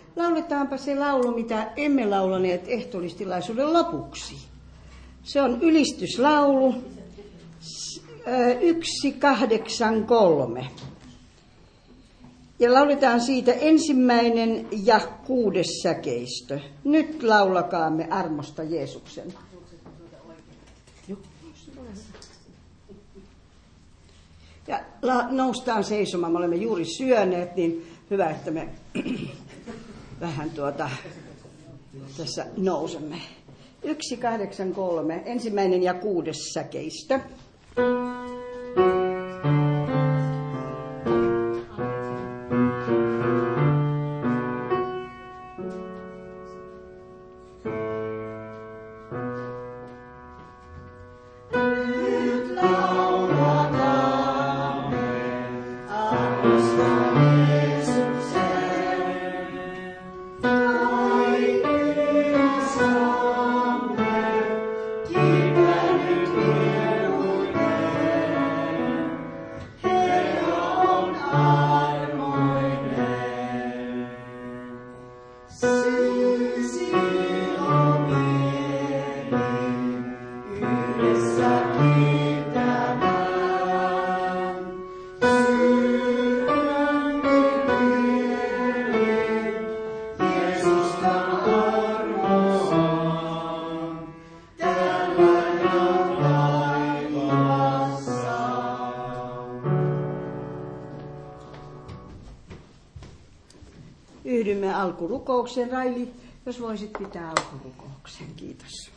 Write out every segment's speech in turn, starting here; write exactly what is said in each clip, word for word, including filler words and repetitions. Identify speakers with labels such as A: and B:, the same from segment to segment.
A: Lauletaanpa se laulu, mitä emme laulaneet ehtoollistilaisuuden lopuksi. Se on ylistyslaulu yksi kahdeksan kolme. Ja lauletaan siitä ensimmäinen ja kuudes säkeistö. Nyt laulakaamme armosta Jeesuksen. Ja noustaan seisomaan, me olemme juuri syöneet, niin hyvä, että me vähän tuota tässä nousemme. yksi kahdeksan kolme, ensimmäinen ja kuudes säkeistö. Yhdymme alkurukouksen. Raili, jos voisit pitää alkurukouksen. Kiitos.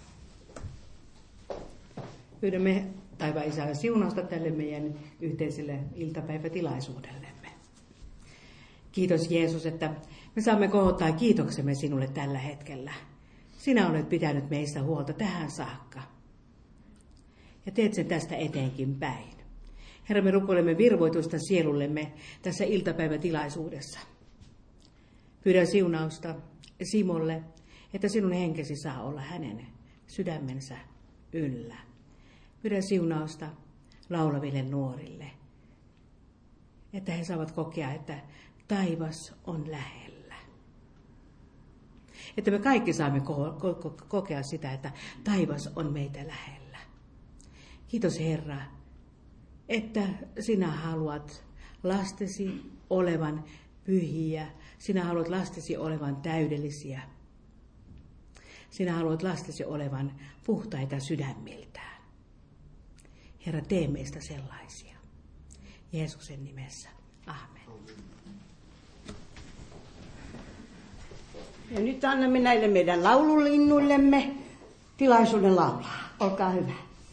B: Pyydämme taivaan Isän siunausta tälle meidän yhteiselle iltapäivätilaisuudellemme. Kiitos Jeesus, että me saamme kohottaa kiitoksemme sinulle tällä hetkellä. Sinä olet pitänyt meistä huolta tähän saakka. Ja teet sen tästä eteenkin päin. Herra, me rukoilemme virvoitusta sielullemme tässä iltapäivätilaisuudessa. Pyydän siunausta Simolle, että sinun henkesi saa olla hänen sydämensä yllä. Pyydän siunausta laulaville nuorille, että he saavat kokea, että taivas on lähellä. Että me kaikki saamme ko- ko- kokea sitä, että taivas on meitä lähellä. Kiitos Herra, että sinä haluat lastesi olevan pyhiä. Sinä haluat lastesi olevan täydellisiä. Sinä haluat lastesi olevan puhtaita sydämiltään. Herra, tee meistä sellaisia. Jeesuksen nimessä. Amen.
A: Ja nyt annamme näille meidän laululinnuillemme tilaisuuden laulaa. Olkaa hyvä.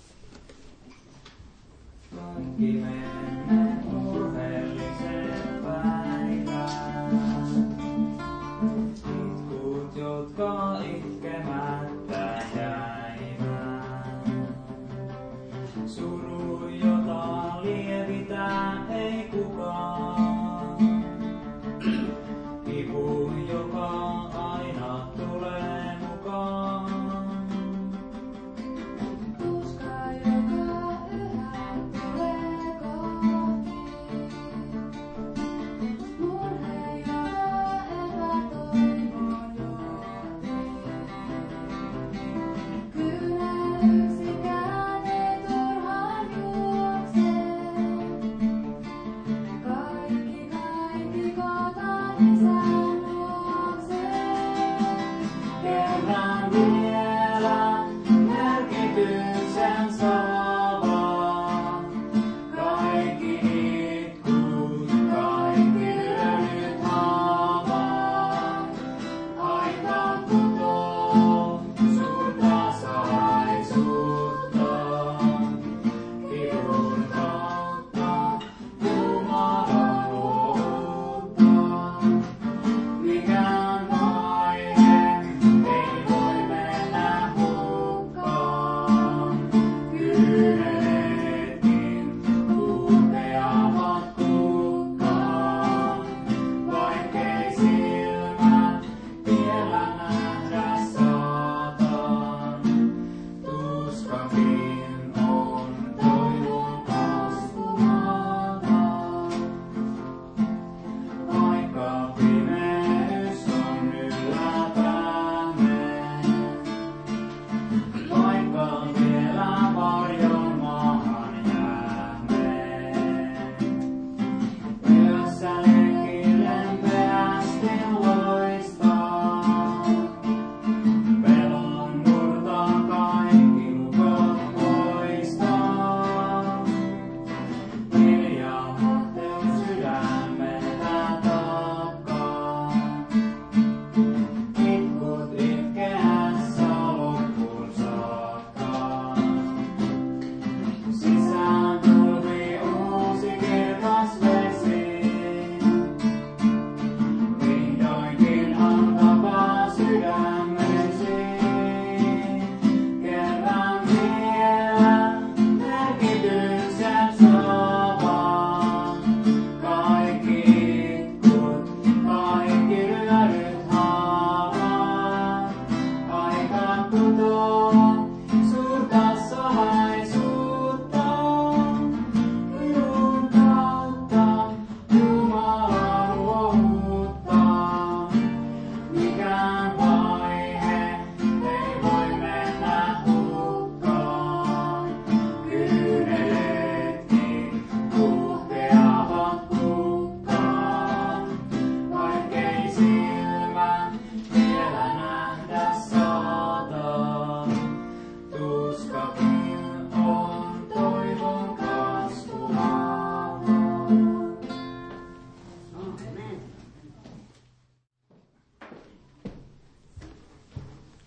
C: Kaikki mennään murheelliseen päivään. Itkut, jotka itkemättä jäivät. Suru, jota lievitää ei kukaan. Kipu, joka aina tulee mukaan.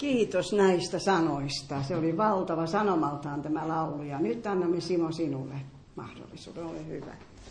A: Kiitos näistä sanoista. Se oli valtava sanomaltaan tämä laulu. Ja nyt annamme Simo sinulle mahdollisuuden. Ole hyvä.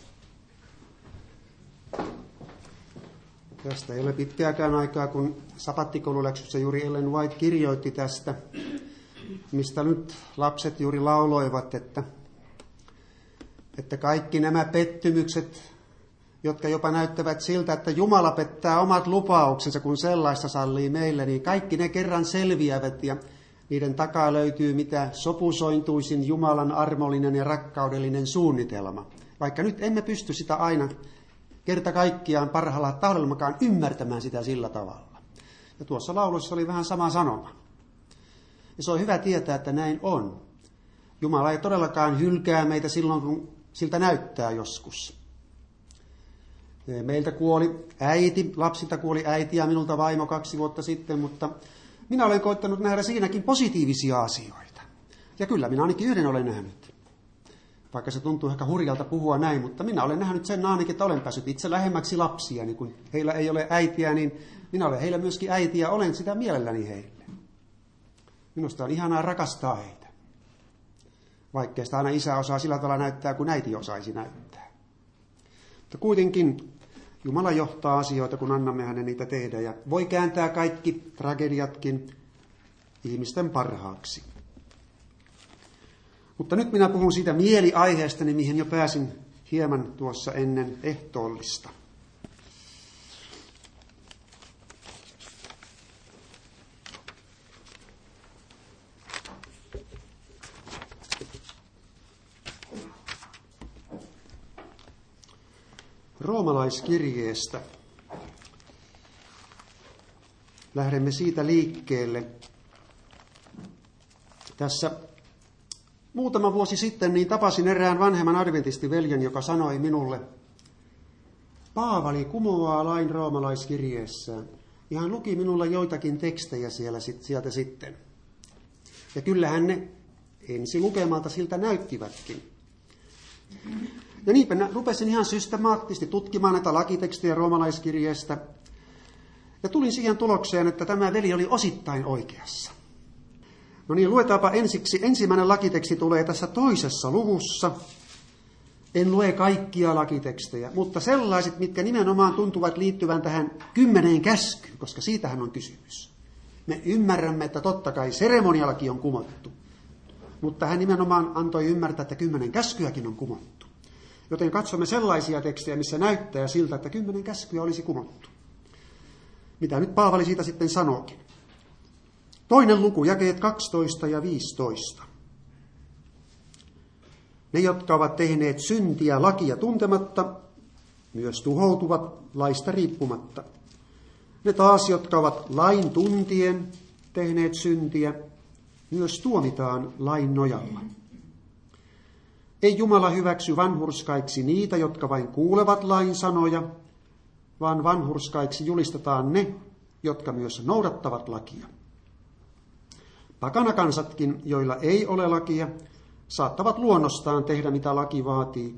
D: Tästä ei ole pitkääkään aikaa, kun sapattikoululäksyssä juuri Ellen White kirjoitti tästä, mistä nyt lapset juuri lauloivat, että, että kaikki nämä pettymykset, jotka jopa näyttävät siltä, että Jumala pettää omat lupauksensa, kun sellaista sallii meille, niin kaikki ne kerran selviävät ja niiden takaa löytyy mitä sopusointuisin Jumalan armollinen ja rakkaudellinen suunnitelma. Vaikka nyt emme pysty sitä aina kerta kaikkiaan parhaalla tahdollakaan ymmärtämään sitä sillä tavalla. Ja tuossa laulussa oli vähän sama sanoma. Ja se on hyvä tietää, että näin on. Jumala ei todellakaan hylkää meitä silloin, kun siltä näyttää joskus. Meiltä kuoli äiti, lapsilta kuoli äiti ja minulta vaimo kaksi vuotta sitten, mutta minä olen koittanut nähdä siinäkin positiivisia asioita. Ja kyllä minä ainakin yhden olen nähnyt. Vaikka se tuntuu ehkä hurjalta puhua näin, mutta minä olen nähnyt sen ainakin, että olen päässyt itse lähemmäksi lapsia. Niin kun heillä ei ole äitiä, niin minä olen heillä myöskin äiti ja olen sitä mielelläni heille. Minusta on ihanaa rakastaa heitä. Vaikkei sitä aina isä osaa sillä tavalla näyttää, kuin äiti osaisi näyttää. Mutta kuitenkin Jumala johtaa asioita, kun annamme hänen niitä tehdä. Ja voi kääntää kaikki tragediatkin ihmisten parhaaksi. Mutta nyt minä puhun siitä mieliaiheestani, mihin jo pääsin hieman tuossa ennen ehtoollista. Roomalaiskirjeestä. Lähdemme siitä liikkeelle. Tässä muutama vuosi sitten niin tapasin erään vanhemman adventistiveljen, joka sanoi minulle, Paavali kumoaa lain roomalaiskirjeessään. Ja hän luki minulle joitakin tekstejä siellä, sieltä sitten. Ja kyllähän ne ensi lukemalta siltä näyttivätkin. Ja niinpä rupesin ihan systemaattisesti tutkimaan näitä lakitekstejä roomalaiskirjeestä. Ja tulin siihen tulokseen, että tämä veli oli osittain oikeassa. No niin, luetaanpa ensiksi. Ensimmäinen lakiteksti tulee tässä toisessa luvussa. En lue kaikkia lakitekstejä, mutta sellaiset, mitkä nimenomaan tuntuvat liittyvän tähän kymmeneen käskyyn, koska siitähän on kysymys. Me ymmärrämme, että totta kai seremonialaki on kumottu, mutta hän nimenomaan antoi ymmärtää, että kymmenen käskyäkin on kumottu. Joten katsomme sellaisia tekstejä, missä näyttää siltä, että kymmenen käskyä olisi kumottu. Mitä nyt Paavali siitä sitten sanookin? Toinen luku, jakeet kaksitoista ja viisitoista. Ne, jotka ovat tehneet syntiä lakia tuntematta, myös tuhoutuvat laista riippumatta. Ne taas, jotka ovat lain tuntien tehneet syntiä, myös tuomitaan lain nojalla. Ei Jumala hyväksy vanhurskaiksi niitä, jotka vain kuulevat lain sanoja, vaan vanhurskaiksi julistetaan ne, jotka myös noudattavat lakia. Pakanakansatkin, joilla ei ole lakia, saattavat luonnostaan tehdä, mitä laki vaatii.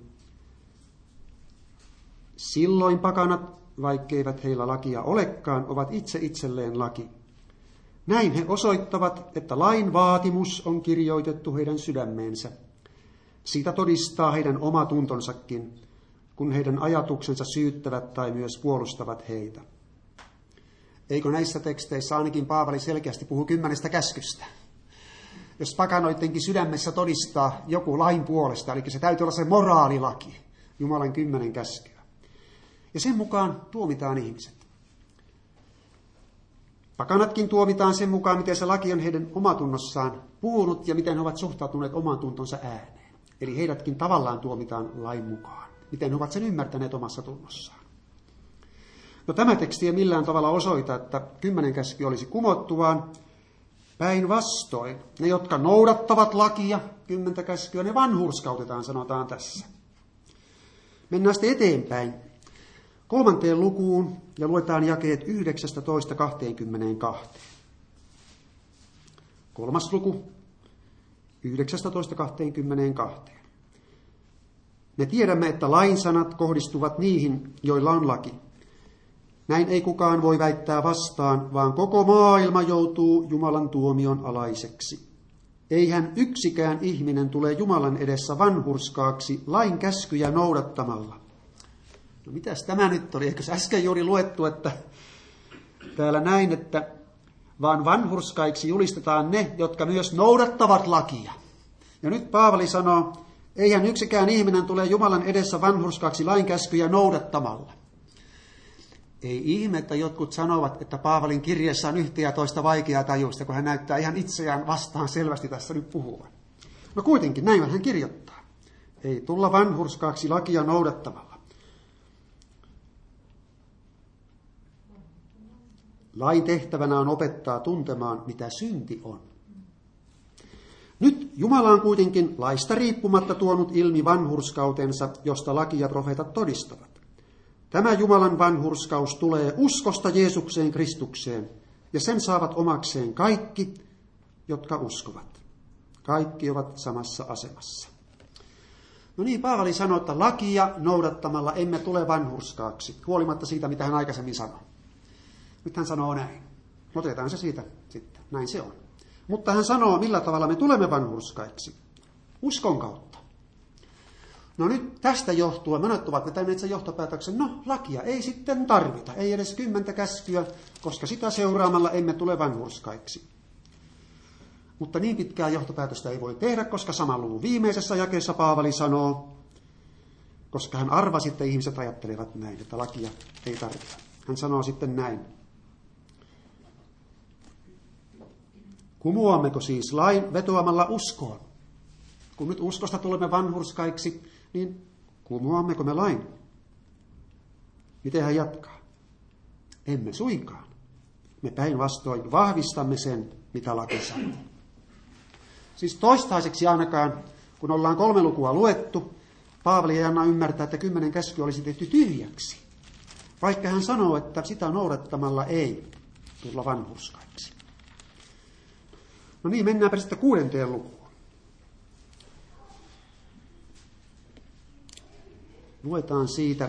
D: Silloin pakanat, vaikkeivät heillä lakia olekaan, ovat itse itselleen laki. Näin he osoittavat, että lain vaatimus on kirjoitettu heidän sydämeensä. Siitä todistaa heidän oma tuntonsakin, kun heidän ajatuksensa syyttävät tai myös puolustavat heitä. Eikö näissä teksteissä ainakin Paavali selkeästi puhu kymmenestä käskystä? Jos pakanoidenkin sydämessä todistaa joku lain puolesta, eli se täytyy olla se moraalilaki, Jumalan kymmenen käskyä. Ja sen mukaan tuomitaan ihmiset. Pakanatkin tuomitaan sen mukaan, miten se laki on heidän omatunnossaan puhunut ja miten he ovat suhtautuneet oman tuntonsa ääneen. Eli heidätkin tavallaan tuomitaan lain mukaan, miten he ovat sen ymmärtäneet omassa tunnossaan. No tämä teksti ei millään tavalla osoita, että kymmenen käsky olisi kumottu, vaan päinvastoin. Ne, jotka noudattavat lakia, kymmentä käskyä, ne vanhurskautetaan, sanotaan tässä. Mennään sitten eteenpäin kolmanteen lukuun ja luetaan jakeet yhdeksästoista kaksikymmentäkaksi. Kolmas luku, yhdeksästoista kaksikymmentäkaksi. Me tiedämme, että lain sanat kohdistuvat niihin, joilla on laki. Näin ei kukaan voi väittää vastaan, vaan koko maailma joutuu Jumalan tuomion alaiseksi. Eihän yksikään ihminen tule Jumalan edessä vanhurskaaksi lain käskyjä noudattamalla. No mitäs tämä nyt oli? Eikö äsken juuri luettu, että täällä näin, että vaan vanhurskaiksi julistetaan ne, jotka myös noudattavat lakia. Ja nyt Paavali sanoo, eihän yksikään ihminen tule Jumalan edessä vanhurskaaksi lain käskyjä noudattamalla. Ei ihme, että jotkut sanovat, että Paavalin kirjeessä on yhtä ja toista vaikeaa tajusta, kun hän näyttää ihan itseään vastaan selvästi tässä nyt puhuvan. No kuitenkin, näin hän kirjoittaa. Ei tulla vanhurskaaksi lakia noudattamalla. Lain tehtävänä on opettaa tuntemaan, mitä synti on. Nyt Jumala on kuitenkin laista riippumatta tuonut ilmi vanhurskautensa, josta laki ja profeetat todistavat. Tämä Jumalan vanhurskaus tulee uskosta Jeesukseen Kristukseen, ja sen saavat omakseen kaikki, jotka uskovat. Kaikki ovat samassa asemassa. No niin, Paavali sanoi, että lakia noudattamalla emme tule vanhurskaaksi, huolimatta siitä, mitä hän aikaisemmin sanoi. Nyt hän sanoo näin. Otetaan se siitä sitten. Näin se on. Mutta hän sanoo, millä tavalla me tulemme vanhurskaiksi. Uskon kautta. No nyt tästä johtuen monet ovat vetäneet sen johtopäätöksen, no lakia ei sitten tarvita, ei edes kymmentä käskyä, koska sitä seuraamalla emme tule vanhurskaiksi. Mutta niin pitkää johtopäätöstä ei voi tehdä, koska saman luvun viimeisessä jakeessa Paavali sanoo, koska hän arvasi, että ihmiset ajattelevat näin, että lakia ei tarvita. Hän sanoo sitten näin. Kumoammeko siis lain vetoamalla uskoon? Kun nyt uskosta tulemme vanhurskaiksi, niin kumoammeko me lain? Miten hän jatkaa? Emme suinkaan. Me päinvastoin vahvistamme sen, mitä laki sanoo. Siis toistaiseksi ainakaan, kun ollaan kolme lukua luettu, Paavali ei anna ymmärtää, että kymmenen käskyä olisi tehty tyhjäksi. Vaikka hän sanoo, että sitä noudattamalla ei tulla vanhurskaiksi. No niin, mennäänpä sitten kuudenteen lukuun. Luetaan siitä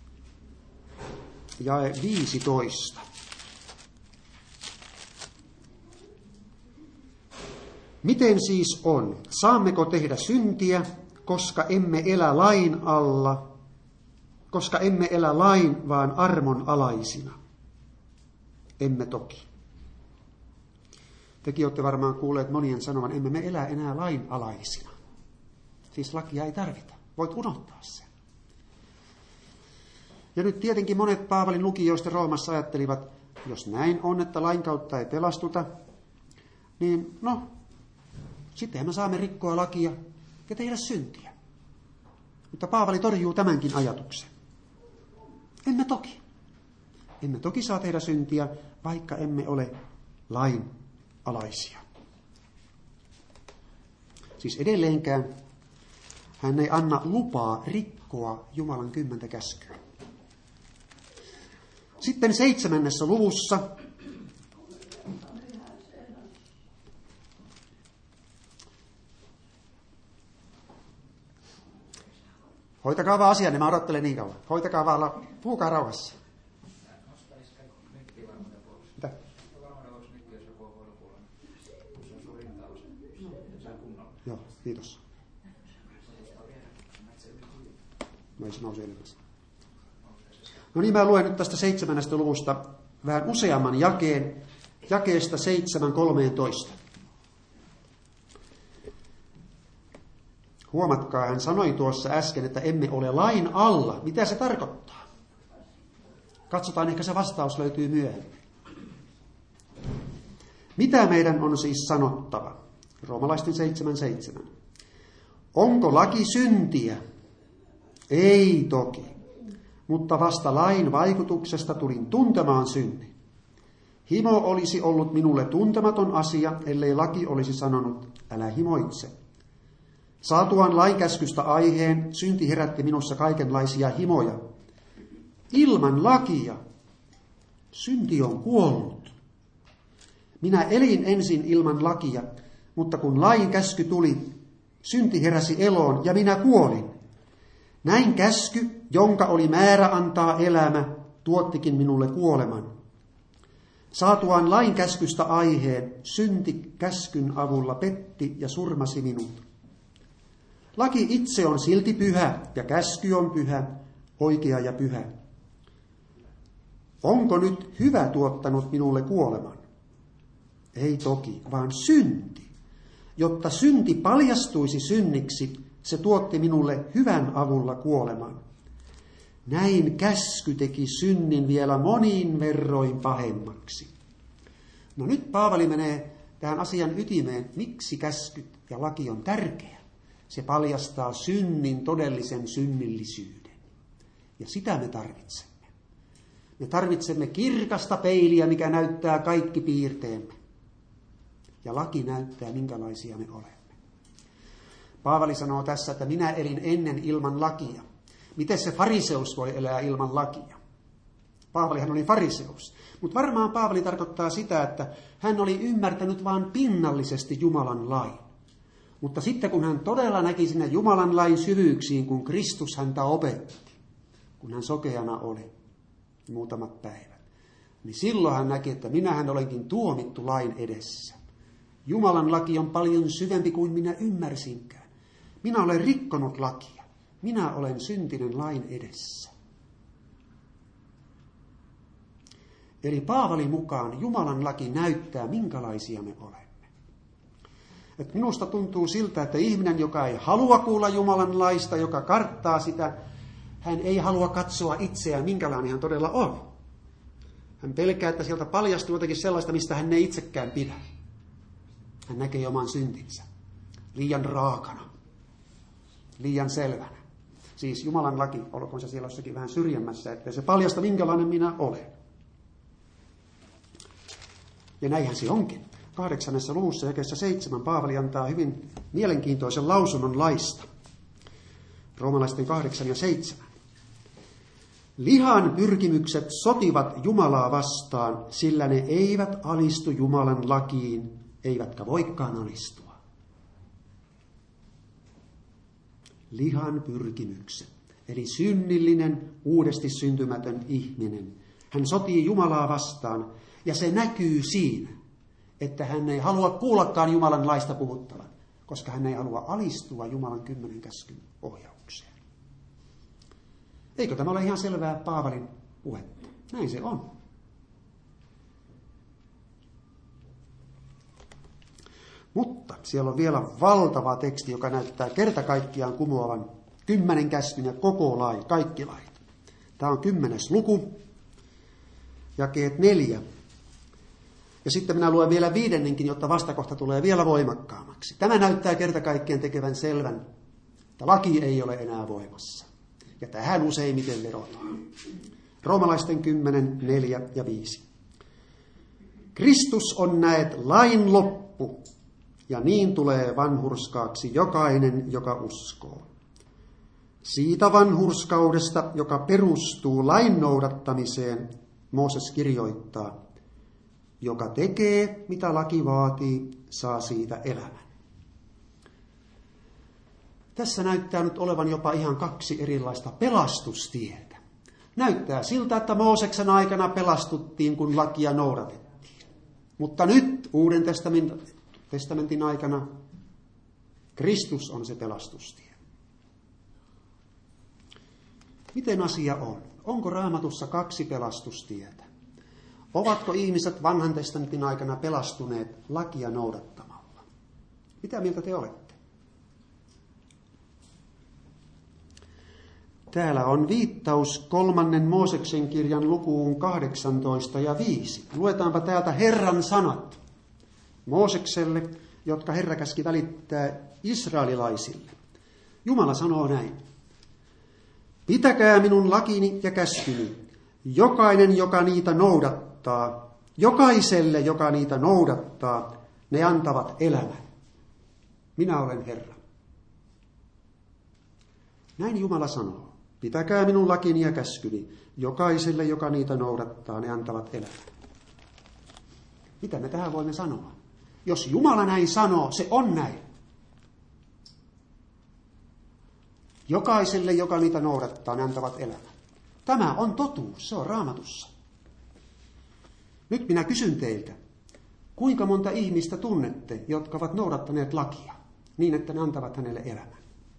D: jae viisitoista. Miten siis on? Saammeko tehdä syntiä, koska emme elä lain alla, koska emme elä lain, vaan armon alaisina? Emme toki. Tekin olette varmaan kuulleet monien sanovan, emme me elä enää lain alaisina. Siis lakia ei tarvita. Voit unohtaa sen. Ja nyt tietenkin monet Paavalin lukijoista Roomassa ajattelivat, jos näin on, että lain kautta ei pelastuta, niin no, sittenhän me saamme rikkoa lakia ja tehdä syntiä. Mutta Paavali torjuu tämänkin ajatuksen. Emme toki. Emme toki saa tehdä syntiä, vaikka emme ole lain alaisia. Siis edelleenkään hän ei anna lupaa rikkoa Jumalan kymmentä käskyä. Sitten seitsemännessä luvussa hoitakaa vaan asiaa, niin mä odottelen niin kauan. Hoitakaa vaan, puhukaa rauhassa. Mitä? Joo, kiitos. No ei se nouse elämässä. No niin, mä luen nyt tästä seitsemännestä luvusta vähän useamman jakeen, jakeesta seitsemän kolmeentoista. Huomatkaa, hän sanoi tuossa äsken, että emme ole lain alla. Mitä se tarkoittaa? Katsotaan, ehkä se vastaus löytyy myöhemmin. Mitä meidän on siis sanottava? Roomalaisten seitsemän seitsemän. Onko laki syntiä? Ei toki. Mutta vasta lain vaikutuksesta tulin tuntemaan synnin. Himo olisi ollut minulle tuntematon asia, ellei laki olisi sanonut, älä himoitse. Saatuaan lainkäskystä aiheen, synti herätti minussa kaikenlaisia himoja. Ilman lakia synti on kuollut. Minä elin ensin ilman lakia, mutta kun lain käsky tuli, synti heräsi eloon ja minä kuolin. Näin käsky, jonka oli määrä antaa elämä, tuottikin minulle kuoleman. Saatuaan lain käskystä aiheen, synti käskyn avulla petti ja surmasi minut. Laki itse on silti pyhä ja käsky on pyhä, oikea ja pyhä. Onko nyt hyvä tuottanut minulle kuoleman? Ei toki, vaan synti. Jotta synti paljastuisi synniksi, se tuotti minulle hyvän avulla kuoleman. Näin käsky teki synnin vielä monin verroin pahemmaksi. No nyt Paavali menee tähän asian ytimeen, miksi käskyt ja laki on tärkeä. Se paljastaa synnin todellisen synnillisyyden. Ja sitä me tarvitsemme. Me tarvitsemme kirkasta peiliä, mikä näyttää kaikki piirteemme. Ja laki näyttää, minkälaisia me olemme. Paavali sanoo tässä, että minä elin ennen ilman lakia. Miten se fariseus voi elää ilman lakia? Paavalihan oli fariseus. Mutta varmaan Paavali tarkoittaa sitä, että hän oli ymmärtänyt vain pinnallisesti Jumalan lain. Mutta sitten kun hän todella näki sinne Jumalan lain syvyyksiin, kun Kristus häntä opetti, kun hän sokeana oli muutamat päivät, niin silloin hän näki, että minähän olenkin tuomittu lain edessä. Jumalan laki on paljon syvempi kuin minä ymmärsinkään. Minä olen rikkonut lakia. Minä olen syntinen lain edessä. Eli Paavalin mukaan Jumalan laki näyttää, minkälaisia me olemme. Et minusta tuntuu siltä, että ihminen, joka ei halua kuulla Jumalan laista, joka karttaa sitä, hän ei halua katsoa itseään, minkälainen hän todella on. Hän pelkää, että sieltä paljastuu jotakin sellaista, mistä hän ei itsekään pidä. Hän näkee oman syntinsä liian raakana, liian selvänä. Siis Jumalan laki, olkoon se siellä jossakin vähän syrjemmässä, ettei se paljasta, minkälainen minä olen. Ja näinhän se onkin. Kahdeksannessa luvussa jakeessa seitsemän Paavali antaa hyvin mielenkiintoisen lausunnon laista. Roomalaisten kahdeksan ja seitsemän. Lihan pyrkimykset sotivat Jumalaa vastaan, sillä ne eivät alistu Jumalan lakiin, eivätkä voikaan alistua. Lihan pyrkimykset, eli synnillinen, uudesti syntymätön ihminen. Hän sotii Jumalaa vastaan, ja se näkyy siinä, että hän ei halua kuullakaan Jumalan laista puhuttavan, koska hän ei halua alistua Jumalan kymmenen käskyn ohjaukseen. Eikö tämä ole ihan selvää Paavalin puhetta? Näin se on. Mutta siellä on vielä valtava teksti, joka näyttää kerta kaikkiaan kumoavan kymmenen käskyn ja koko lain, kaikki lait. Tämä on kymmenes luku, jakeet neljä. Ja sitten minä luen vielä viidennenkin, jotta vastakohta tulee vielä voimakkaammaksi. Tämä näyttää kerta kaikkiaan tekevän selvän, että laki ei ole enää voimassa. Ja tähän useimmiten vedotaan. Roomalaisten kymmenen, neljä ja viisi. Kristus on näet lain loppu, ja niin tulee vanhurskaaksi jokainen, joka uskoo. Siitä vanhurskaudesta, joka perustuu lain noudattamiseen, Mooses kirjoittaa, joka tekee, mitä laki vaatii, saa siitä elämän. Tässä näyttää nyt olevan jopa ihan kaksi erilaista pelastustietä. Näyttää siltä, että Mooseksen aikana pelastuttiin, kun lakia noudatettiin. Mutta nyt Uuden testamentin aikana Kristus on se pelastustie. Miten asia on? Onko Raamatussa kaksi pelastustietä? Ovatko ihmiset vanhan testamentin aikana pelastuneet lakia noudattamalla? Mitä mieltä te olette? Täällä on viittaus kolmannen Mooseksen kirjan lukuun kahdeksantoista ja viisi. Luetaanpa täältä Herran sanat Moosekselle, jotka Herra käski välittää israelilaisille. Jumala sanoo näin. Pitäkää minun lakini ja käskyni, jokainen, joka niitä noudattaa, jokaiselle, joka niitä noudattaa, ne antavat elämän. Minä olen Herra. Näin Jumala sanoo. Pitäkää minun lakini ja käskyni, jokaiselle, joka niitä noudattaa, ne antavat elämän. Mitä me tähän voimme sanoa? Jos Jumala näin sanoo, se on näin. Jokaiselle, joka niitä noudattaa, ne antavat elämän. Tämä on totuus, se on Raamatussa. Nyt minä kysyn teiltä, kuinka monta ihmistä tunnette, jotka ovat noudattaneet lakia niin, että ne antavat hänelle elämän?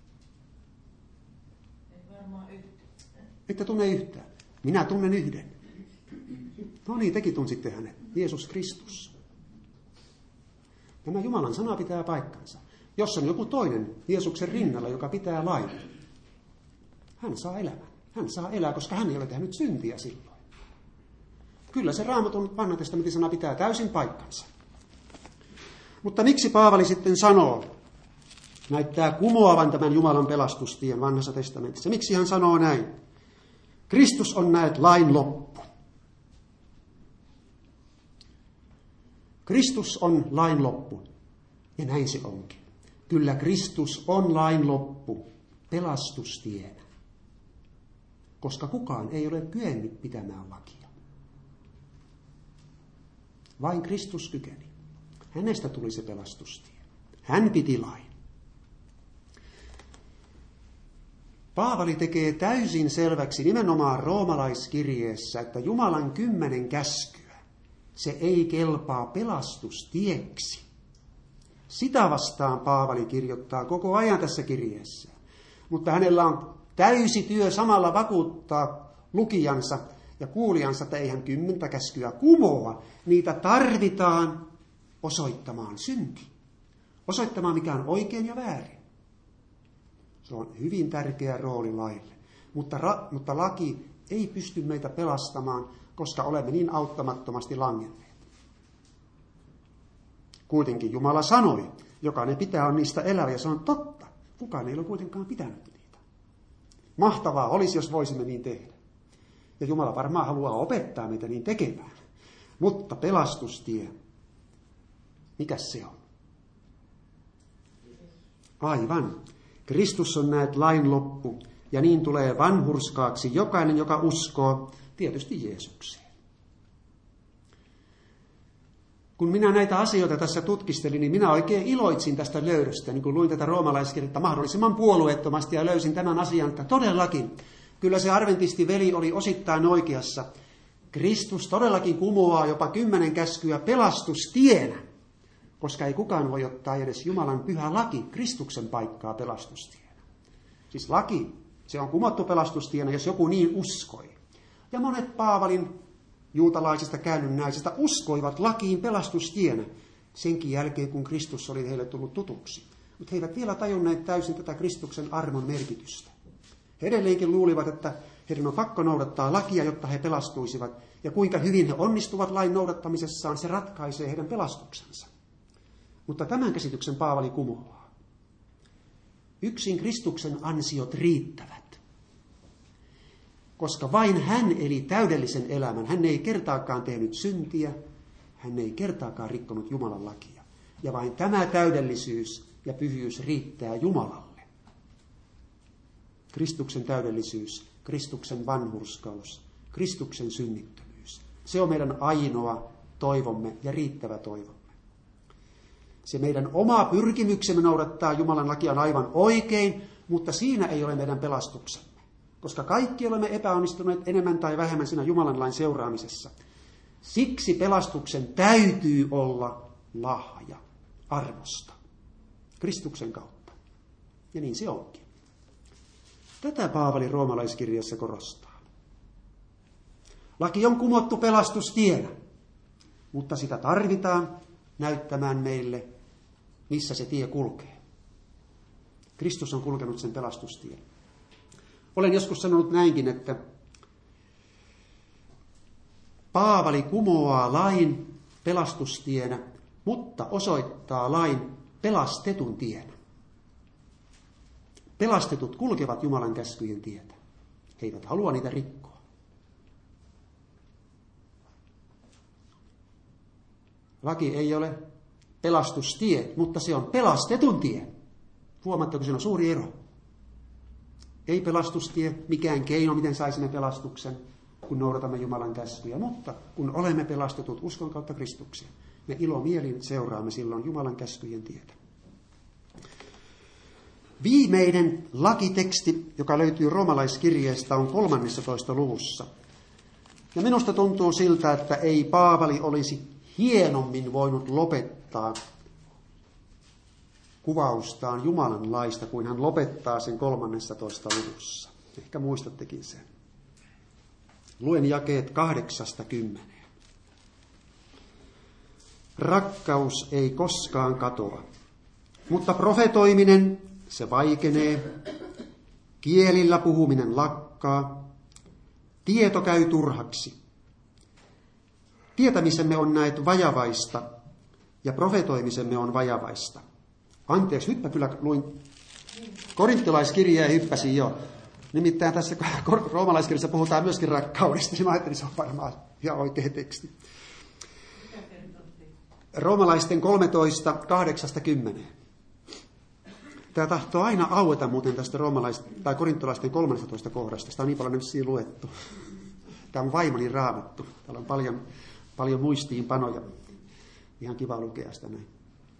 E: Ei varmaan yhtään.
D: Ette tunne yhtään. Minä tunnen yhden. No niin, tekin tunsitte hänet. Jeesus Kristus. Tämä Jumalan sana pitää paikkansa. Jos on joku toinen Jeesuksen rinnalla, joka pitää lain, hän saa elämän. Hän saa elää, koska hän ei ole tehnyt syntiä silloin. Kyllä se Raamatun vanhan testamentin sana pitää täysin paikkansa. Mutta miksi Paavali sitten sanoo, näyttää kumoavan tämän Jumalan pelastustien vanhassa testamentissa? Miksi hän sanoo näin? Kristus on näet lain loppu. Kristus on lain loppu. Ja näin se onkin. Kyllä Kristus on lain loppu pelastustienä. Koska kukaan ei ole kyennyt pitämään lakia. Vain Kristus kykeni. Hänestä tuli se pelastustie. Hän piti lain. Paavali tekee täysin selväksi nimenomaan roomalaiskirjeessä, että Jumalan kymmenen käskyä, se ei kelpaa pelastustieksi. Sitä vastaan Paavali kirjoittaa koko ajan tässä kirjeessä. Mutta hänellä on täysi työ samalla vakuuttaa lukijansa ja kuulijansa, että eihän kymmentä käskyä kumoa. Niitä tarvitaan osoittamaan synti. Osoittamaan mikä on oikein ja väärin. Se on hyvin tärkeä rooli laille. Mutta, ra, mutta laki ei pysty meitä pelastamaan, koska olemme niin auttamattomasti langenneet. Kuitenkin Jumala sanoi, jokainen pitää on niistä elää, ja se on totta. Kukaan ei ole kuitenkaan pitänyt niitä. Mahtavaa olisi, jos voisimme niin tehdä. Ja Jumala varmaan haluaa opettaa meitä niin tekemään. Mutta pelastustie, mikäs se on? Aivan. Kristus on näet lain loppu, ja niin tulee vanhurskaaksi jokainen, joka uskoo tietysti Jeesukseen. Kun minä näitä asioita tässä tutkistelin, niin minä oikein iloitsin tästä löydöstä, niin kun luin tätä roomalaiskirjettä mahdollisimman puolueettomasti ja löysin tämän asian, että todellakin, kyllä se adventistiveli oli osittain oikeassa. Kristus todellakin kumoaa jopa kymmenen käskyä pelastustienä, koska ei kukaan voi ottaa edes Jumalan pyhä laki Kristuksen paikkaa pelastustienä. Siis laki, se on kumottu pelastustienä, jos joku niin uskoi. Ja monet Paavalin juutalaisista käännynnäisistä uskoivat lakiin pelastustienä senkin jälkeen, kun Kristus oli heille tullut tutuksi. Mutta he eivät vielä tajunneet täysin tätä Kristuksen armon merkitystä. He edelleenkin luulivat, että heidän on pakko noudattaa lakia, jotta he pelastuisivat. Ja kuinka hyvin he onnistuvat lain noudattamisessaan, se ratkaisee heidän pelastuksensa. Mutta tämän käsityksen Paavali kumoaa. Yksin Kristuksen ansiot riittävät. Koska vain hän eli täydellisen elämän. Hän ei kertaakaan tehnyt syntiä. Hän ei kertaakaan rikkonut Jumalan lakia. Ja vain tämä täydellisyys ja pyhyys riittää Jumalalle. Kristuksen täydellisyys, Kristuksen vanhurskaus, Kristuksen synnittömyys. Se on meidän ainoa toivomme ja riittävä toivomme. Se meidän oma pyrkimyksemme noudattaa Jumalan lakia on aivan oikein, mutta siinä ei ole meidän pelastuksemme. Koska kaikki olemme epäonnistuneet enemmän tai vähemmän siinä Jumalan lain seuraamisessa. Siksi pelastuksen täytyy olla lahja armosta, Kristuksen kautta. Ja niin se onkin. Tätä Paavali roomalaiskirjassa korostaa. Laki on kumottu pelastustienä, mutta sitä tarvitaan näyttämään meille, missä se tie kulkee. Kristus on kulkenut sen pelastustien. Olen joskus sanonut näinkin, että Paavali kumoaa lain pelastustienä, mutta osoittaa lain pelastetun tienä. Pelastetut kulkevat Jumalan käskyjen tietä. He eivät halua niitä rikkoa. Laki ei ole pelastustie, mutta se on pelastetun tie. Huomaatteko, siinä on suuri ero. Ei pelastustie, mikään keino, miten saisimme pelastuksen, kun noudatamme Jumalan käskyjä, mutta kun olemme pelastetut uskon kautta Kristukseen, me ilomielin seuraamme silloin Jumalan käskyjen tietä. Viimeinen lakiteksti, joka löytyy roomalaiskirjeestä, on kolmannessatoista luvussa. Ja minusta tuntuu siltä, että ei Paavali olisi hienommin voinut lopettaa kuvaustaan Jumalan laista, kuin hän lopettaa sen kolmannessatoista luvussa. Ehkä muistattekin sen. Luen jakeet kahdeksasta kymmeneen. Rakkaus ei koskaan katoa, mutta profetoiminen, se vaikenee, kielillä puhuminen lakkaa, tieto käy turhaksi. Tietämisemme on näet vajavaista ja profetoimisemme on vajavaista. Anteeksi, nytpä kyllä luin korinttilaiskirjaa ja hyppäsin jo. Nimittäin tässä roomalaiskirjassa puhutaan myöskin rakkaudesta, niin mä ajattelin, se on varmaan ihan oikea teksti. Roomalaisten kolmetoista, kahdeksasta kymmeneen. Tämä tahtoo aina aueta muuten tästä roomalais- tai korintolaisten kolmannestatoista kohdasta. Sitä on niin paljon nyt siinä luettu. Tämä on vaimoni raamattu. Täällä on paljon, paljon muistiinpanoja. Ihan kiva lukea sitä näin.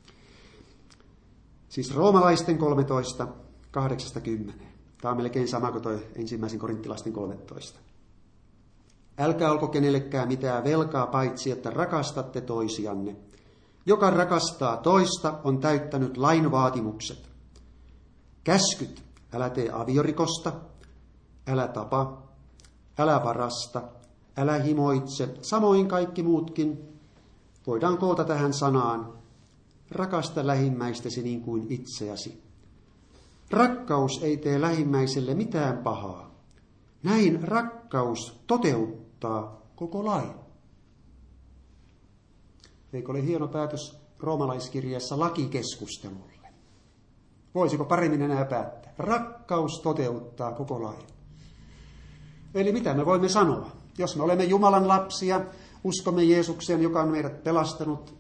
D: Siis roomalaisten kolmetoista, kahdeksasta kymmeneen. Tämä on melkein sama kuin tuo ensimmäisen korinttilaisten kolmetoista. Älkää olko kenellekään mitään velkaa, paitsi että rakastatte toisianne. Joka rakastaa toista, on täyttänyt lain vaatimukset. Käskyt, älä tee aviorikosta, älä tapa, älä varasta, älä himoitse, samoin kaikki muutkin voidaan koota tähän sanaan. Rakasta lähimmäistäsi niin kuin itseäsi. Rakkaus ei tee lähimmäiselle mitään pahaa. Näin rakkaus toteuttaa koko lain. Eikö ole hieno päätös roomalaiskirjeessä lakikeskustelulle? Voisiko paremmin enää päättää? Rakkaus toteuttaa koko lain. Eli mitä me voimme sanoa? Jos me olemme Jumalan lapsia, uskomme Jeesukseen, joka on meidät pelastanut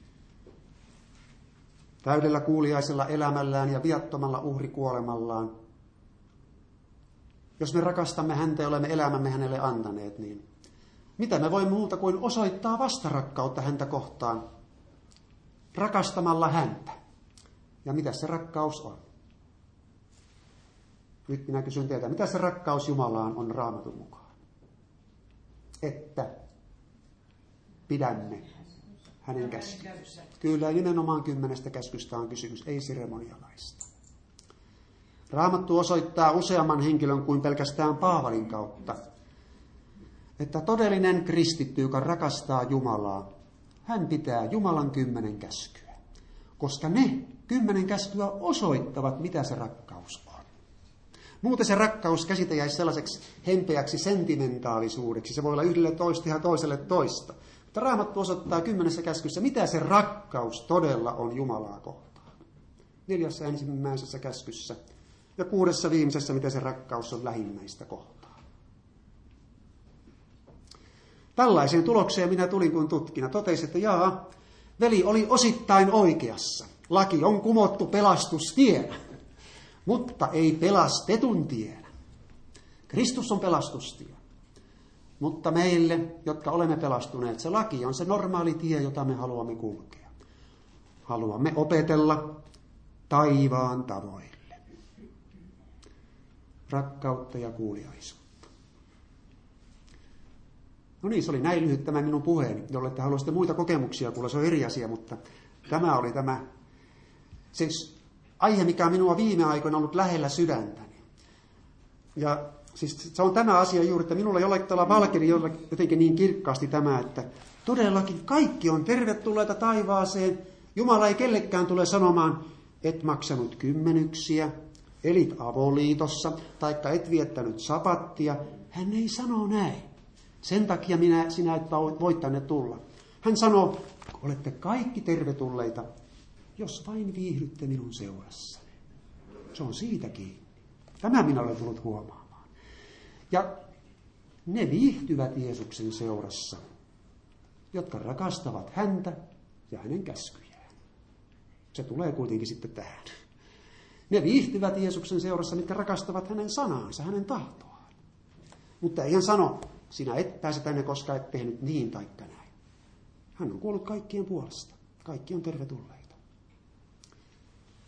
D: täydellä kuuliaisella elämällään ja viattomalla uhrikuolemallaan. Jos me rakastamme häntä ja olemme elämämme hänelle antaneet, niin mitä me voimme muuta kuin osoittaa vastarakkautta häntä kohtaan rakastamalla häntä? Ja mitä se rakkaus on? Nyt minä kysyn teiltä, mitä se rakkaus Jumalaan on Raamatun mukaan? Että pidämme hänen käskynsä. Kyllä, nimenomaan kymmenestä käskystä on kysymys, ei seremonialaista. Raamattu osoittaa useamman henkilön kuin pelkästään Paavalin kautta, että todellinen kristitty, joka rakastaa Jumalaa, hän pitää Jumalan kymmenen käskyä, koska ne kymmenen käskyä osoittavat, mitä se rakkaus on. Muuten se rakkaus käsite jäisi sellaiseksi hempeäksi sentimentaalisuudeksi. Se voi olla yhdelle toista ja toiselle toista. Mutta Raamattu osoittaa kymmenessä käskyssä, mitä se rakkaus todella on Jumalaa kohtaan. Neljässä ensimmäisessä käskyssä ja kuudessa viimeisessä, mitä se rakkaus on lähimmäistä kohtaan. Tällaiseen tulokseen minä tulin, kun tutkina. Totesin, että jaa, veli oli osittain oikeassa. Laki on kumottu pelastustienä, mutta ei pelastetun tienä. Kristus on pelastustie. Mutta meille, jotka olemme pelastuneet, se laki on se normaali tie, jota me haluamme kulkea. Haluamme opetella taivaan tavoille. Rakkautta ja kuuliaisuutta. No niin, se oli näin lyhyt tämä minun puheeni. Jolle te haluaisitte muita kokemuksia, kuulla se on eri asia, mutta tämä oli tämä siis aihe, mikä on minua viime aikoina ollut lähellä sydäntäni. Ja siis se on tämä asia juuri, että minulla jollakin tavalla valkeni jotenkin niin kirkkaasti tämä, että todellakin kaikki on tervetulleita taivaaseen. Jumala ei kellekään tule sanomaan, et maksanut kymmenyksiä, elit avoliitossa, taikka et viettänyt sapattia. Hän ei sano näin. Sen takia minä, sinä et voit tänne tulla. Hän sanoo, olette kaikki tervetulleita, jos vain viihdytte minun seurassani. Se on siitä kiinni. Tämä minä olen tullut huomaamaan. Ja ne viihtyvät Jeesuksen seurassa, jotka rakastavat häntä ja hänen käskyjään. Se tulee kuitenkin sitten tähän. Ne viihtyvät Jeesuksen seurassa, mitkä rakastavat hänen sanaansa, hänen tahtoaan. Mutta ei hän sano, sinä et pääse tänne, koska et tehnyt niin taikka näin. Hän on kuollut kaikkien puolesta. Kaikki on tervetulleita.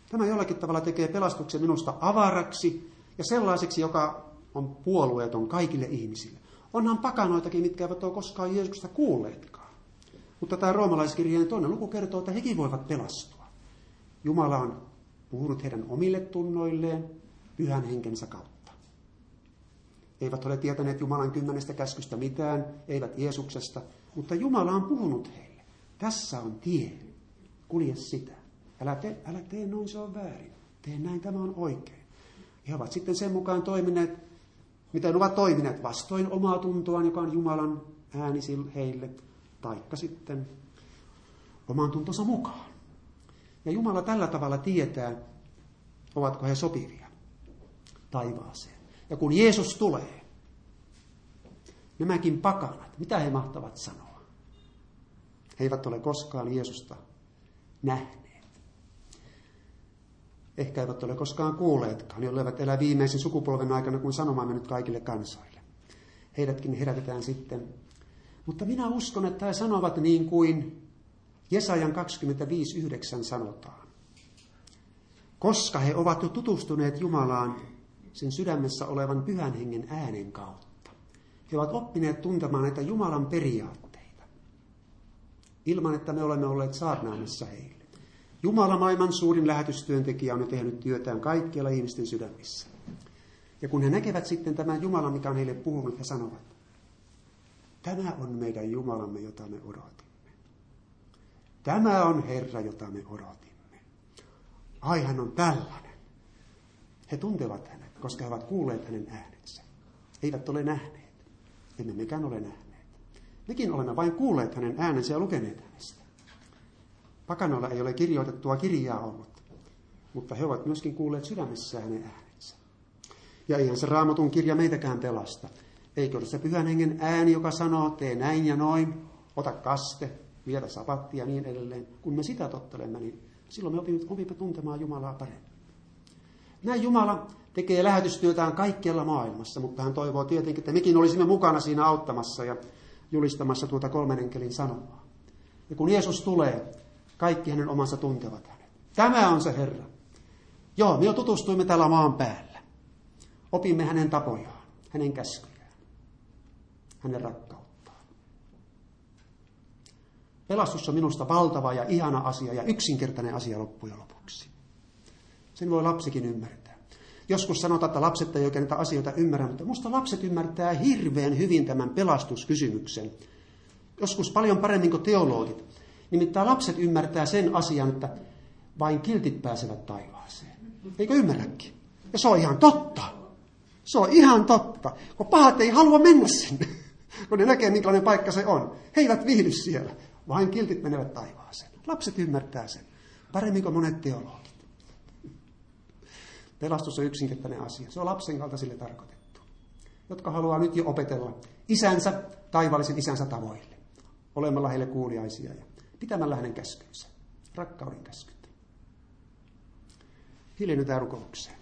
D: Tämä jollakin tavalla tekee pelastuksen minusta avaraksi ja sellaiseksi, joka on puolueeton kaikille ihmisille. Onhan pakanoitakin, mitkä eivät ole koskaan Jeesuksesta kuulleetkaan. Mutta tämä roomalaiskirjeen toinen luku kertoo, että hekin voivat pelastua. Jumala on puhunut heidän omille tunnoilleen pyhän henkensä kautta. Eivät ole tietäneet Jumalan kymmenestä käskystä mitään, eivät Jeesuksesta, mutta Jumala on puhunut heille. Tässä on tie, kulje sitä. Älä tee, älä tee noin, se on väärin. Tee näin, tämä on oikein. He ovat sitten sen mukaan toimineet, miten ovat toimineet vastoin omaa tuntoaan, joka on Jumalan ääni heille, taikka sitten oman tuntonsa mukaan. Ja Jumala tällä tavalla tietää, ovatko he sopivia taivaaseen. Ja kun Jeesus tulee, nämäkin pakanat, mitä he mahtavat sanoa? He eivät ole koskaan Jeesusta nähneet. Ehkä eivät ole koskaan kuulleetkaan, jolleivät elä viimeisen sukupolven aikana, kun sanoma on mennyt kaikille kansoille. Heidätkin herätetään sitten. Mutta minä uskon, että he sanovat niin kuin Jesajan kaksikymmentäviisi yhdeksän sanotaan. Koska he ovat jo tutustuneet Jumalaan sen sydämessä olevan pyhän hengen äänen kautta. He ovat oppineet tuntemaan näitä Jumalan periaatteita, ilman että me olemme olleet saarnaamassa heille. Jumala, maailman suurin lähetystyöntekijä, on jo tehnyt työtään kaikkialla ihmisten sydämissä. Ja kun he näkevät sitten tämän Jumalan, mikä on heille puhunut, he sanovat, tämä on meidän Jumalamme, jota me odotimme. Tämä on Herra, jota me odotimme. Ai, hän on tällainen. He tuntevat hänet, koska he ovat kuulleet hänen äänensä. Eivät ole nähneet. Emme mekään ole nähneet. Mekin olemme vain kuulleet hänen äänensä ja lukeneet hänestä. Pakanoilla ei ole kirjoitettua kirjaa ollut, mutta he ovat myöskin kuulleet sydämessään hänen äänensä. Ja eihän se Raamatun kirja meitäkään pelasta. Eikö ole se pyhän hengen ääni, joka sanoo, tee näin ja noin, ota kaste, vietä sapattia ja niin edelleen. Kun me sitä tottelemme, niin silloin me opimme, opimme tuntemaan Jumalaa paremmin. Näin Jumala tekee lähetystyötään kaikkialla maailmassa, mutta hän toivoo tietenkin, että mekin olisimme mukana siinä auttamassa ja julistamassa tuota kolmen enkelin sanomaa. Ja kun Jeesus tulee, kaikki hänen omansa tuntevat hänet. Tämä on se Herra. Joo, me jo tutustuimme täällä maan päällä. Opimme hänen tapojaan, hänen käskyjään, hänen rakkauttaan. Pelastus on minusta valtava ja ihana asia ja yksinkertainen asia loppujen lopuksi. Sen voi lapsikin ymmärtää. Joskus sanotaan, että lapset ei oikein näitä asioita ymmärrä, mutta minusta lapset ymmärtää hirveän hyvin tämän pelastuskysymyksen. Joskus paljon paremmin kuin teologit. Nimittäin lapset ymmärtää sen asian, että vain kiltit pääsevät taivaaseen. Eikö ymmärräkin? Ja se on ihan totta. Se on ihan totta. Kun pahat ei halua mennä sinne, kun ne näkee, minkälainen paikka se on. He eivät viihdy siellä. Vain kiltit menevät taivaaseen. Lapset ymmärtää sen. Paremmin kuin monet teologit. Pelastus on yksinkertainen asia. Se on lapsen kaltaisille tarkoitettu, jotka haluaa nyt jo opetella isänsä, taivaallisen isänsä tavoille. Olemalla heille kuuliaisia ja pitämällä hänen käskynsä. Rakkauden käskyt. Hiljennytään rukoukseen.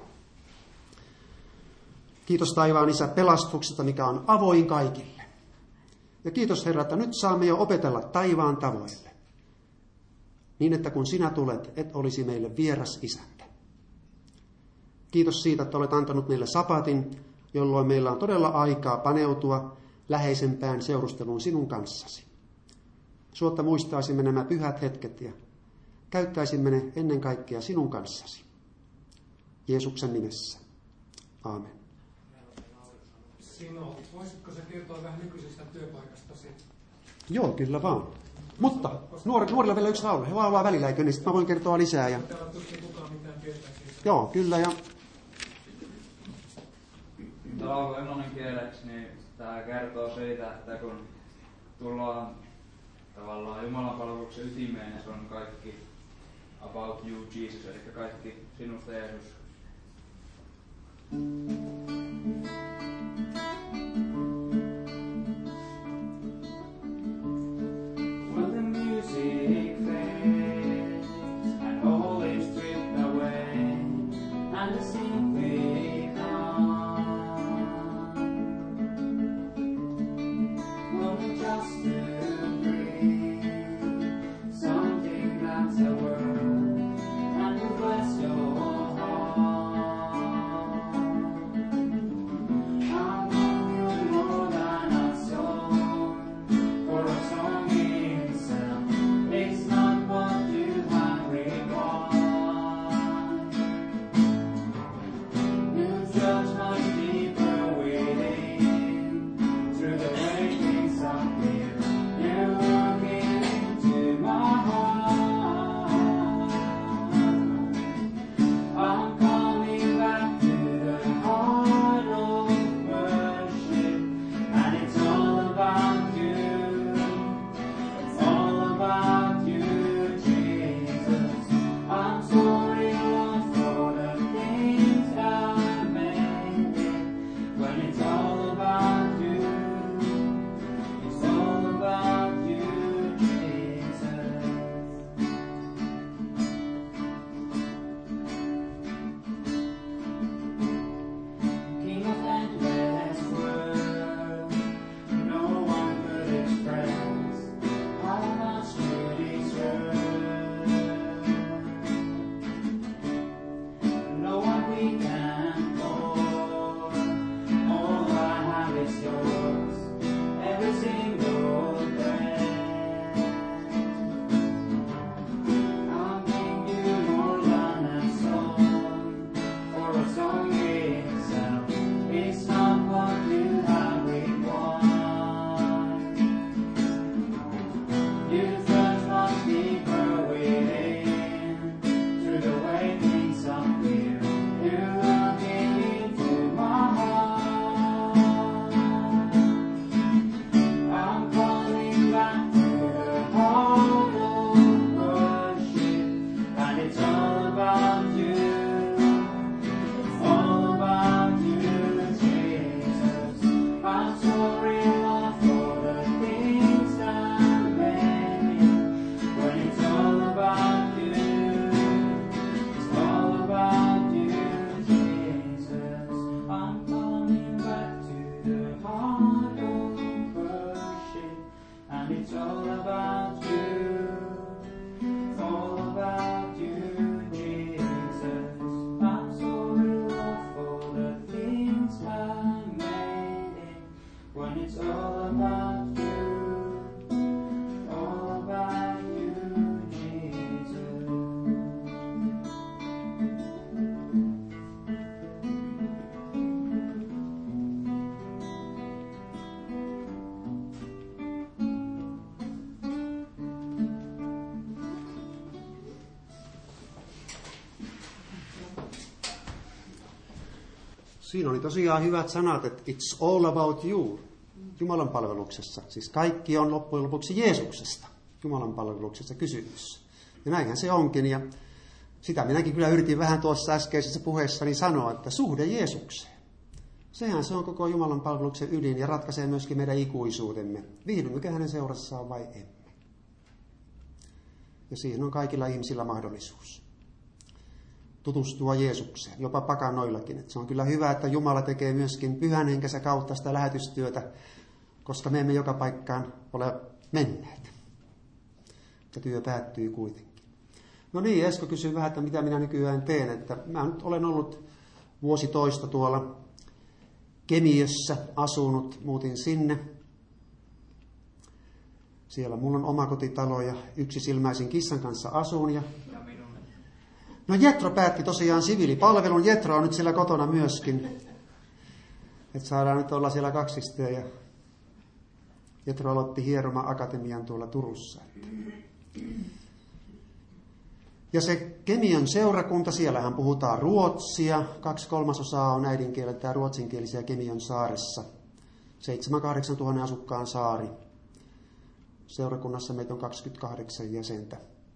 D: Kiitos taivaan Isä pelastuksesta, mikä on avoin kaikille. Ja kiitos Herra, että nyt saamme jo opetella taivaan tavoille. Niin, että kun sinä tulet, et olisi meille vieras isäntä. Kiitos siitä, että olet antanut meille sapatin, jolloin meillä on todella aikaa paneutua läheisempään seurusteluun sinun kanssasi. Suotta muistaisimme nämä pyhät hetket ja käyttäisimme ne ennen kaikkea sinun kanssasi. Jeesuksen nimessä. Aamen.
F: Simo, voisitko sä kertoa vähän nykyisestä työpaikastasi?
D: Joo, kyllä vaan. Mutta nuor, nuorilla vielä yksi laulu. He laulaa välillä, eikö? Niin sitten mä voin kertoa lisää. Ja...
F: Täällä tuskin kukaan mitään tietää siitä.
D: Joo, kyllä. Ja...
C: Laulu englannin kieleksi, niin tämä kertoo siitä, että kun tullaan tavallaan Jumalan palveluksen ytimeen, ja se on kaikki about you, Jesus, eli kaikki sinusta, Jeesus. When the music fades and all is stripped away and the simply come, only just to breathe something that's a word and the
D: Siinä oli tosiaan hyvät sanat, että it's all about you Jumalan palveluksessa. Siis kaikki on loppujen lopuksi Jeesuksesta Jumalan palveluksessa kysymys. Ja näinhän se onkin. Ja sitä minäkin kyllä yritin vähän tuossa äskeisessä puheessani sanoa, että suhde Jeesukseen. Sehän se on koko Jumalan palveluksen ydin ja ratkaisee myöskin meidän ikuisuutemme. Viihdymmekö hänen seurassaan vai emme. Ja siihen on kaikilla ihmisillä mahdollisuus tutustua Jeesukseen, jopa pakanoillakin. Et se on kyllä hyvä, että Jumala tekee myöskin pyhän henkensä kautta sitä lähetystyötä, koska me emme joka paikkaan ole menneet. Mutta työ päättyy kuitenkin. No niin, Esko kysyy vähän, että mitä minä nykyään teen. Että mä nyt olen ollut vuosi toista tuolla Kemiössä asunut, muutin sinne. Siellä mulla on omakotitalo ja yksisilmäisin kissan kanssa asun. Ja no Jetro päätti tosiaan siviilipalvelun. Jetro on nyt siellä kotona myöskin. Että saadaan nyt olla siellä kaksisteen. Ja Jetro aloitti Hieroma Akatemian tuolla Turussa. Ja se Kemiön seurakunta, siellähän puhutaan ruotsia. Kaksi kolmasosaa on äidinkieleltään ruotsinkielisiä Kemiön saaressa. seitsemän kahdeksan tuhannen asukkaan saari. Seurakunnassa meitä on kaksikymmentäkahdeksan jäsentä.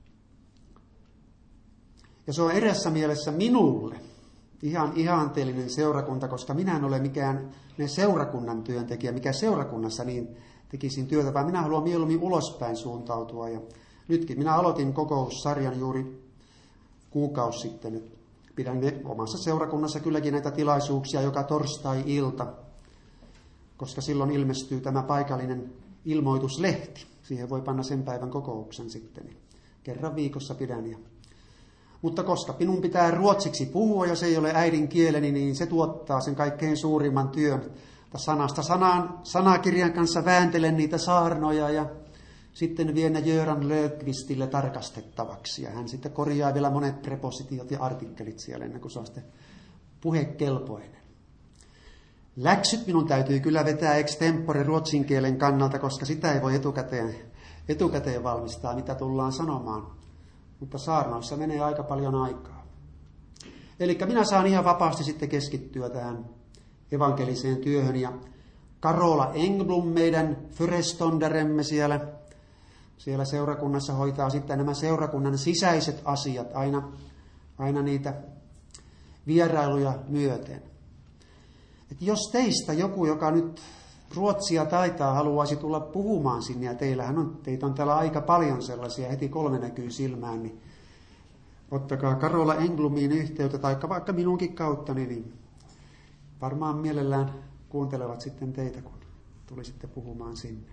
D: Ja se on erässä mielessä minulle ihan ihanteellinen seurakunta, koska minä en ole mikään ne seurakunnan työntekijä, mikä seurakunnassa niin tekisin työtä, vaan minä haluan mieluummin ulospäin suuntautua. Ja nytkin minä aloitin kokoussarjan juuri kuukausi sitten. Pidän ne omassa seurakunnassa kylläkin näitä tilaisuuksia joka torstai-ilta, koska silloin ilmestyy tämä paikallinen ilmoituslehti. Siihen voi panna sen päivän kokouksen sitten. Kerran viikossa pidän. Ja mutta koska minun pitää ruotsiksi puhua ja se ei ole äidinkieleni, niin se tuottaa sen kaikkein suurimman työn. Sanasta sanaan, sanakirjan kanssa vääntelen niitä saarnoja ja sitten vien ne Göran Löfqvistille tarkastettavaksi. Ja hän sitten korjaa vielä monet prepositiot ja artikkelit siellä ennen kuin se on sitten puhekelpoinen. Läksyt minun täytyy kyllä vetää extempore ruotsin kielen kannalta, koska sitä ei voi etukäteen, etukäteen valmistaa, mitä tullaan sanomaan. Mutta saarnoissa menee aika paljon aikaa. Eli minä saan ihan vapaasti sitten keskittyä tähän evankeliseen työhön. Ja Karola Engblom, meidän förestonderemme siellä, siellä seurakunnassa hoitaa sitten nämä seurakunnan sisäiset asiat aina, aina niitä vierailuja myöten. Et jos teistä joku, joka nyt ruotsia taitaa, haluaisi tulla puhumaan sinne, ja teillähän on, teitä on täällä aika paljon sellaisia, heti kolme näkyy silmään, niin ottakaa Karola Engblomiin yhteyttä, tai vaikka minunkin kauttani, niin varmaan mielellään kuuntelevat sitten teitä, kun tulisitte puhumaan sinne.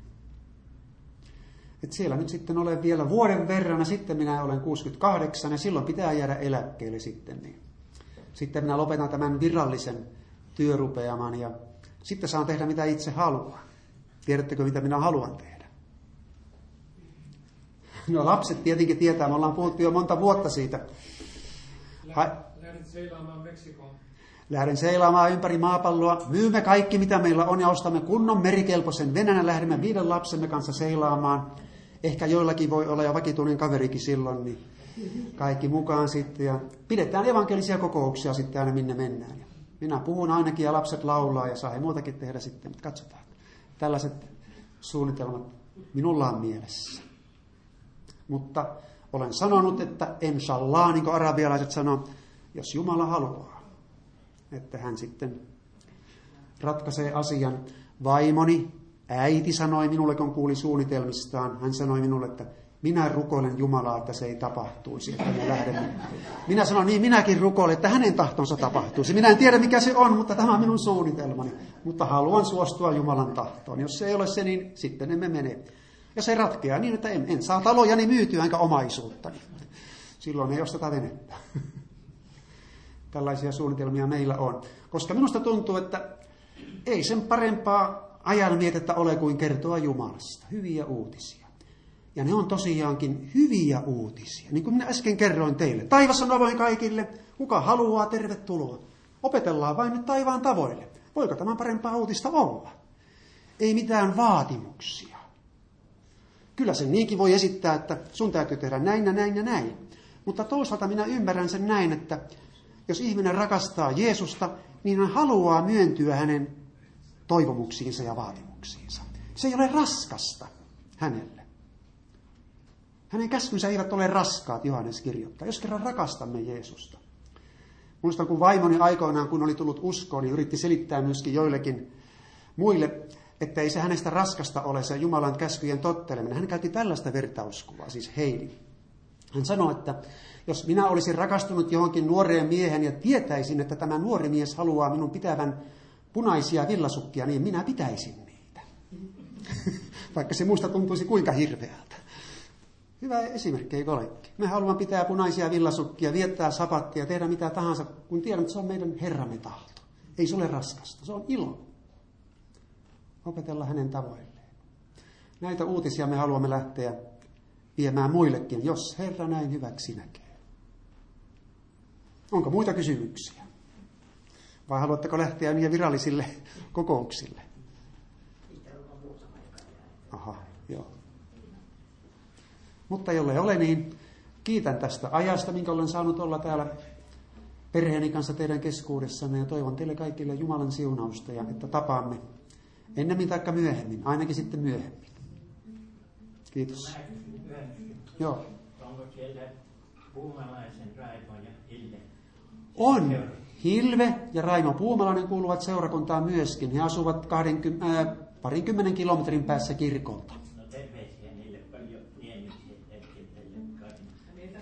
D: Et siellä nyt sitten olen vielä vuoden verran, ja sitten minä olen kuusikymmentäkahdeksan, ja silloin pitää jäädä eläkkeelle sitten. Niin. Sitten minä lopetan tämän virallisen työrupeaman, ja sitten saan tehdä mitä itse haluan. Tiedättekö, mitä minä haluan tehdä? No lapset tietenkin tietää, me ollaan puhuttu jo monta vuotta siitä.
F: Lähdet seilaamaan Meksikoon.
D: Lähden seilaamaan ympäri maapalloa. Myymme kaikki, mitä meillä on, ja ostamme kunnon merikelpoisen venän, ja lähdemme viiden lapsemme kanssa seilaamaan ehkä joillakin voi olla jo vakituinen kaverikin silloin, niin kaikki mukaan sitten. Ja pidetään evankelisia kokouksia sitten aina minne mennään. Ja minä puhun ainakin ja lapset laulaa ja saa he muutakin tehdä sitten, mutta katsotaan. Tällaiset suunnitelmat minulla on mielessä. Mutta olen sanonut, että inshallah, niin kuin arabialaiset sanoo, jos Jumala haluaa, että hän sitten ratkaisee asian. Vaimoni, äiti sanoi minulle, kun kuuli suunnitelmistaan, hän sanoi minulle, että minä rukoilen Jumalaa, että se ei tapahtuisi, että me lähdemme. Minä sanoin, niin minäkin rukoilen, että hänen tahtonsa tapahtuisi. Minä en tiedä, mikä se on, mutta tämä on minun suunnitelmani. Mutta haluan suostua Jumalan tahtoon. Jos se ei ole se, niin sitten emme mene. Ja se ratkeaa niin, että en, en saa talojani myytyä enkä omaisuuttani. Silloin ei osteta venettä. Tällaisia suunnitelmia meillä on. Koska minusta tuntuu, että ei sen parempaa ajanvietettä ole kuin kertoa Jumalasta. Hyviä uutisia. Ja ne on tosiaankin hyviä uutisia. Niin kuin minä äsken kerroin teille. Taivas on avoin kaikille. Kuka haluaa, tervetuloa. Opetellaan vain nyt taivaan tavoille. Voiko tämän parempaa uutista olla? Ei mitään vaatimuksia. Kyllä sen niinkin voi esittää, että sun täytyy tehdä näin ja näin ja näin. Mutta toisaalta minä ymmärrän sen näin, että jos ihminen rakastaa Jeesusta, niin hän haluaa myöntyä hänen toivomuksiinsa ja vaatimuksiinsa. Se ei ole raskasta hänelle. Hänen käskynsä eivät ole raskaat, Johannes kirjoittaa, jos kerran rakastamme Jeesusta. Muistan, kun vaimoni aikoinaan, kun oli tullut uskoon, niin yritti selittää myöskin joillekin muille, että ei se hänestä raskasta ole se Jumalan käskyjen totteleminen. Hän käytti tällaista vertauskuvaa, siis Heidi. Hän sanoi, että jos minä olisin rakastunut johonkin nuoreen miehen ja tietäisin, että tämä nuori mies haluaa minun pitävän punaisia villasukkia, niin minä pitäisin niitä. Vaikka se muista tuntuisi kuinka hirveältä. Hyvä esimerkki, eikö olekin? Me haluamme pitää punaisia villasukkia, viettää sapattia, tehdä mitä tahansa, kun tiedän, että se on meidän Herramme tahto. Ei se ole raskasta, se on ilo. Opetella hänen tavoilleen. Näitä uutisia me haluamme lähteä viemään muillekin, jos Herra näin hyväksi näkee. Onko muita kysymyksiä? Vai haluatteko lähteä niille virallisille kokouksille? Aha, joo. Mutta jollei ole, niin kiitän tästä ajasta, minkä olen saanut olla täällä perheeni kanssa teidän keskuudessanne. Ja toivon teille kaikille Jumalan siunausta ja että tapaamme ennemmin tai myöhemmin, ainakin sitten myöhemmin. Kiitos. Joo.
G: Onko siellä Puumalaisen Raimo ja Hilde?
D: On. Hilve ja Raimo Puumalainen kuuluvat seurakuntaan myöskin. He asuvat kaksikymmentä, äh, parinkymmenen kilometrin päässä kirkolta.
G: No terveisiä niille paljon niemisiä etkinteille kaikille.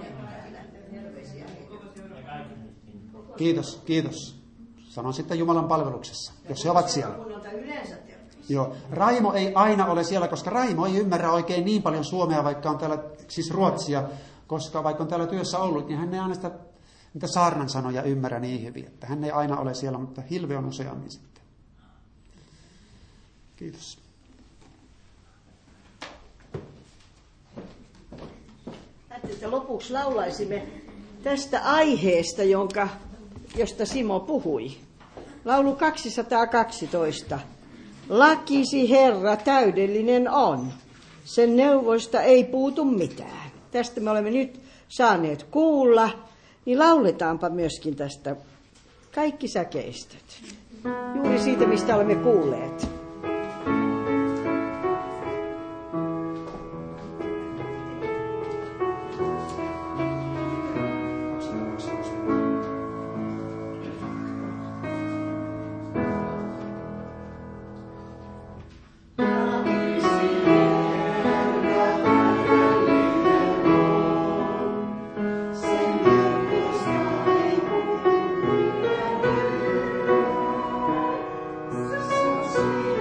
D: Kiitos, kiitos. Sanon sitten Jumalan palveluksessa, jos he ovat siellä. Joo. Raimo ei aina ole siellä, koska Raimo ei ymmärrä oikein niin paljon suomea, vaikka on täällä, siis ruotsia, koska vaikka on täällä työssä ollut, niin hän ei aina sitä niitä saarnan sanoja ymmärrä niin hyvin, että hän ei aina ole siellä, mutta Hilve on useammin sitten. Kiitos.
A: Että lopuksi laulaisimme tästä aiheesta, jonka, josta Simo puhui. Laulu kaksisataakaksitoista. Lakisi Herra täydellinen on. Sen neuvoista ei puutu mitään. Tästä me olemme nyt saaneet kuulla. Niin lauletaanpa myöskin tästä kaikki säkeistöt. Juuri siitä, mistä olemme kuulleet.
H: See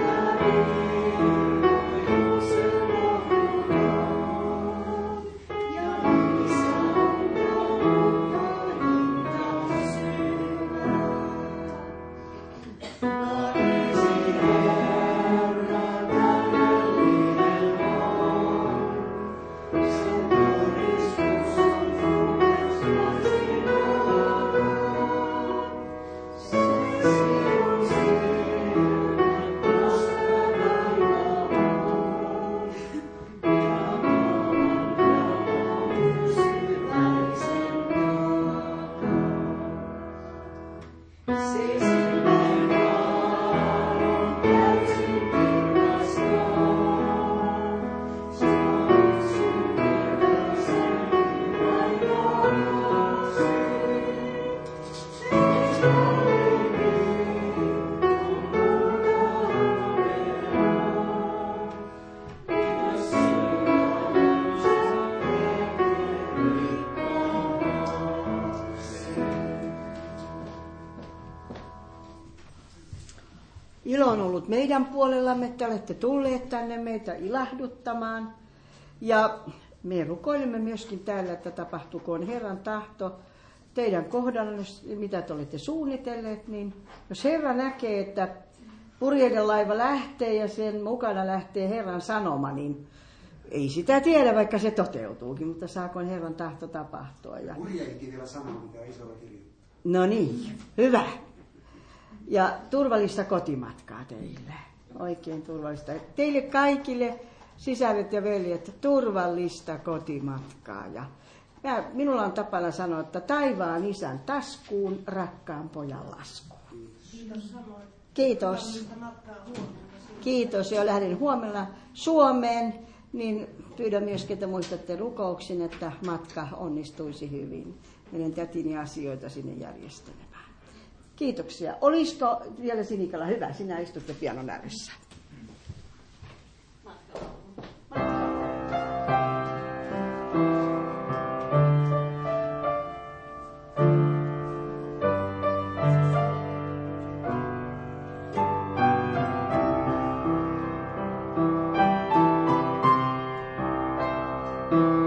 A: on ollut meidän puolellamme, te olette tulleet tänne meitä ilahduttamaan. Ja me rukoilemme myöskin täällä, että tapahtukoon Herran tahto teidän kohdalla, mitä te olette suunnitelleet. Niin jos Herra näkee, että purjeiden laiva lähtee ja sen mukana lähtee Herran sanoma, niin ei sitä tiedä, vaikka se toteutuukin, mutta saakoon Herran tahto tapahtua. Ja...
D: Purjeillekin vielä sanoo, mitä isolla kirjoittaa.
A: No niin, hyvä. Ja turvallista kotimatkaa teille. Oikein turvallista. Teille kaikille, sisaret ja veljet, turvallista kotimatkaa. Ja, ja minulla on tapana sanoa, että taivaan isän taskuun, rakkaan pojan laskuun.
E: Kiitos samoin.
A: Kiitos. Kiitos. Ja lähden huomenna Suomeen, niin pyydän myöskin, että muistatte rukouksin, että matka onnistuisi hyvin. Menen tätini asioita sinne järjestelemään. Kiitoksia. Olisiko vielä Sinikalla hyvä? Sinä istutte pianon ääressä.
H: Thank you.